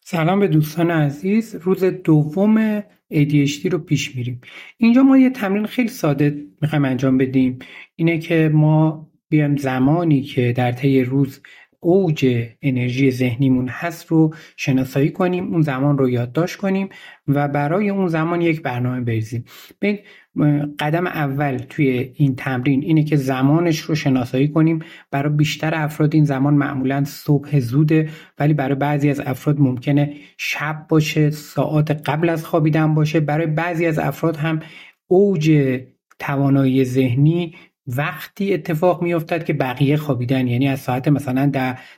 سلام به دوستان عزیز. روز دوم ADHD رو پیش میریم. اینجا ما یه تمرین خیلی ساده میخوایم انجام بدیم. اینه که ما بیایم زمانی که در طی روز اوج انرژی ذهنیمون هست رو شناسایی کنیم، اون زمان رو یادداشت کنیم و برای اون زمان یک برنامه بریزیم. ببین، قدم اول توی این تمرین اینه که زمانش رو شناسایی کنیم. برای بیشتر افراد این زمان معمولاً صبح زوده، ولی برای بعضی از افراد ممکنه شب باشه، ساعات قبل از خوابیدن باشه. برای بعضی از افراد هم اوج توانایی ذهنی وقتی اتفاق میافتد که بقیه خوابیدن، یعنی از ساعت مثلا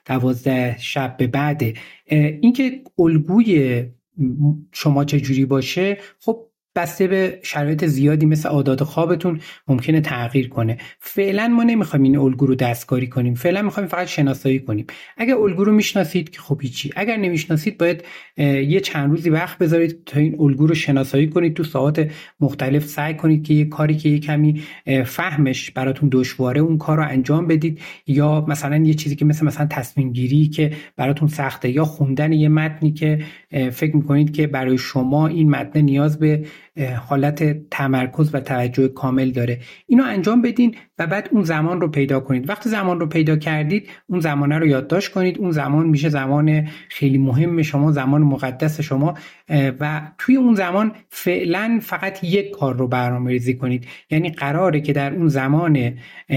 12 شب به بعده. اینکه الگوی شما چجوری باشه، خب بسته به شرایط زیادی مثل عادات خوابتون ممکنه تغییر کنه. فعلا ما نمیخوایم این الگو رو دستکاری کنیم، فعلا میخوایم فقط شناسایی کنیم. اگر الگو رو میشناسید که خب هیچی، اگر نمیشناسید باید یه چند روزی وقت بذارید تا این الگو رو شناسایی کنید. تو ساعات مختلف سعی کنید که یه کاری که یه کمی فهمش براتون دشواره اون کار رو انجام بدید، یا مثلا یه چیزی که مثلا تصمیم گیری که براتون سخته، یا خوندن یه متنی که فکر میکنید که برای شما این متن نیاز به حالت تمرکز و توجه کامل داره. اینو انجام بدین و بعد اون زمان رو پیدا کنید. وقتی زمان رو پیدا کردید، اون زمانه رو یادداشت کنید. اون زمان میشه زمان خیلی مهم شما، زمان مقدس شما، و توی اون زمان فعلا فقط یک کار رو برنامه‌ریزی کنید. یعنی قراره که در اون زمان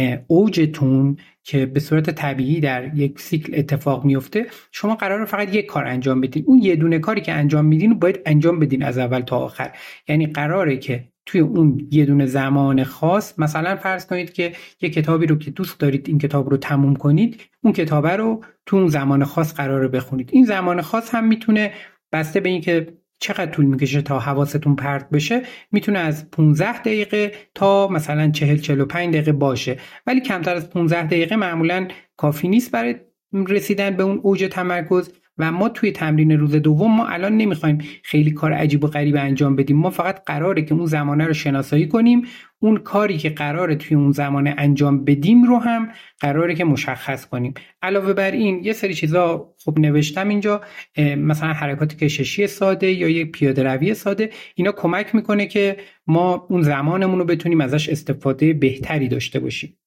اوجتون که به صورت طبیعی در یک سیکل اتفاق میفته، شما قراره فقط یک کار انجام بدین. اون یه دونه کاری که انجام میدین باید انجام بدین از اول تا آخر. یعنی قراره که توی اون یه دونه زمان خاص، مثلا فرض کنید که یه کتابی رو که دوست دارید این کتاب رو تموم کنید، اون کتاب رو تو اون زمان خاص قراره بخونید. این زمان خاص هم میتونه بسته به این که چقدر طول میکشه تا حواستون پرت بشه، میتونه از 15 دقیقه تا مثلا 40-45 دقیقه باشه، ولی کمتر از 15 دقیقه معمولا کافی نیست برای رسیدن به اون اوج تمرکز. و ما توی تمرین روز دوم ما الان نمیخوایم خیلی کار عجیب و غریب انجام بدیم. ما فقط قراره که اون زمانه رو شناسایی کنیم، اون کاری که قراره توی اون زمانه انجام بدیم رو هم قراره که مشخص کنیم. علاوه بر این یه سری چیزا خب نوشتم اینجا، مثلا حرکات کششی ساده یا یک پیاده روی ساده. اینا کمک میکنه که ما اون زمانمون رو بتونیم ازش استفاده بهتری داشته باشیم.